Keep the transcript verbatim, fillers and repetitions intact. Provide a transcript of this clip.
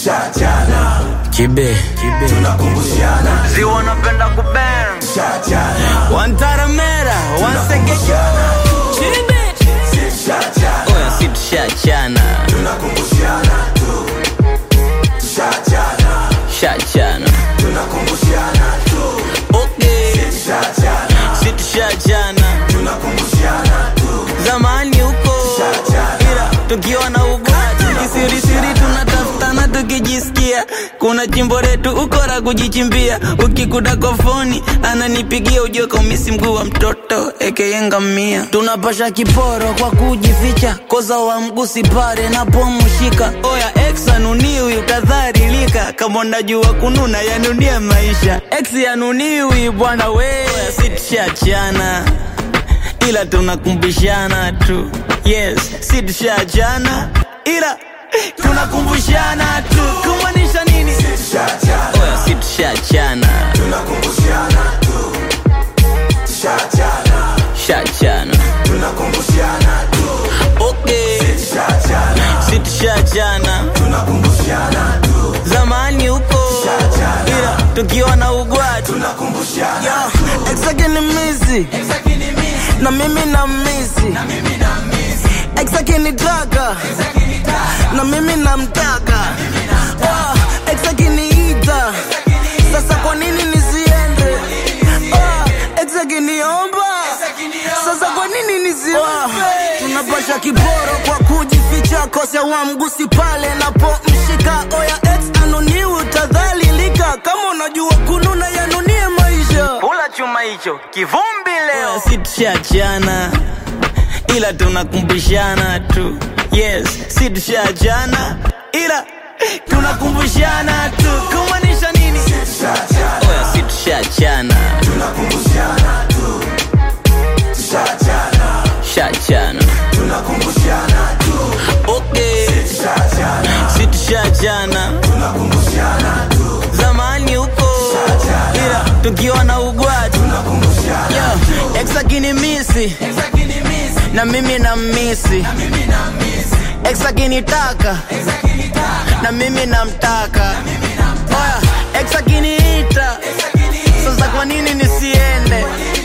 Shachana Kibe, Kibe tunakumbushana. Ziwa napenda kubang Shachana Wantaramera, wansegeshana. Kibe Shachana Oya situ shachana tunakumbushana tu. Shachana Shachana tunakumbushana tu. Okay Shachana situ shachana tunakumbushana tu. Zamani uko Shachana ila tukiwa na ugati kisiri siri tunatafutana tukijisikia. Kuna chimbo letu ukora kujichimbia. Ukikuta kofoni ananipigia ujue kaumisi mguu wa mtoto aka ngamia. Tunapasha kiporo kwa kujificha. Koza wa mgusi pare napomushika. Oya ex anuniwi utadharilika. Kama unajua kununa yanunia maisha. Ex yanuniwi bwana we. Oya sitishachana ila tunakumbushana tu. Yes sitishachana ila tunakumbushana tu. Kumaanisha nini? Shachana Oya sitishachana tunakumbushana tu. Shachana Shachana tunakumbushana tu. Okay Shachana sitishachana tunakumbushana tu. zamani uko Shachana ila tukiwa na ugwati tunakumbushana. Exake ni misi na mimi na misi. Exake ni taka na mimi na mtaka. Oh, exake ni ita. Sasa kwa nini nisiende? Oh, exake ni omba. Sasa kwa nini nisiende? Oh, tunapasha kiboro kwa kujificha. Kosea wa mgusi pale napomshika. Oya ex anoniwi utadhalilika. Kama unajua kununa yanunie maisha. Kula chuma hicho kivumbi leo. Oya sitishachana ila tunakumbushana tu. Yes sitishachana ila tunakumbushana tu. Kumaanisha nini? Shachana Oya sitishachana tunakumbushana tu. Shachana Shachana tunakumbushana tu. Okay Shachana sitishachana tunakumbushana tu. zamani uko ila tukiwa na ugwati. Tunakumbushana Yo, ex akini misi na mimi na misi. Ex akini taka na mimi na mtaka. Oya ex akini ita. Sasa kwa nini nisiende?